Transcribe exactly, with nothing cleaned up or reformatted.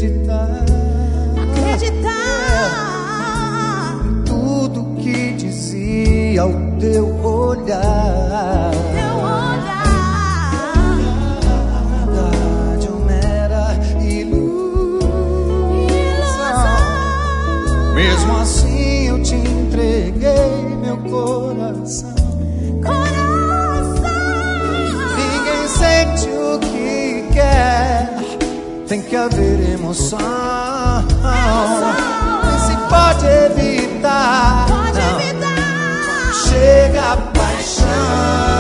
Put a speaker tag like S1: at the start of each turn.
S1: acreditar,
S2: acreditar
S1: em tudo que dizia o teu olhar.
S2: Teu olhar.
S1: Na verdade eu era ilusão. Mesmo assim eu te entreguei meu coração. Ninguém sente o que quer, tem que haver emoção. Mas se pode evitar,
S2: Pode
S1: não.
S2: evitar.
S1: Chega a paixão.